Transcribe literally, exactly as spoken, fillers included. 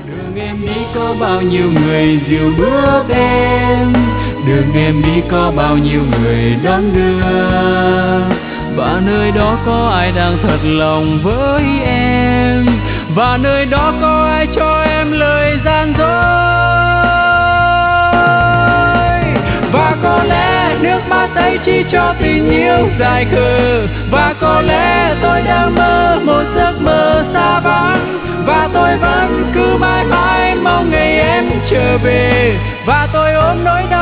Đường em đi có bao nhiêu người dìu bước em, đường em đi có bao nhiêu người đón đưa, và nơi đó có ai đang thật lòng với em, và nơi đó có ai cho em lời gian dối. Và có lẽ nước mắt ấy chỉ cho tình yêu dài khờ, và có lẽ tôi đang mơ một giấc mơ xa vắng, và tôi vẫn cứ mãi mãi mong ngày em trở về, và tôi ôm nỗi đau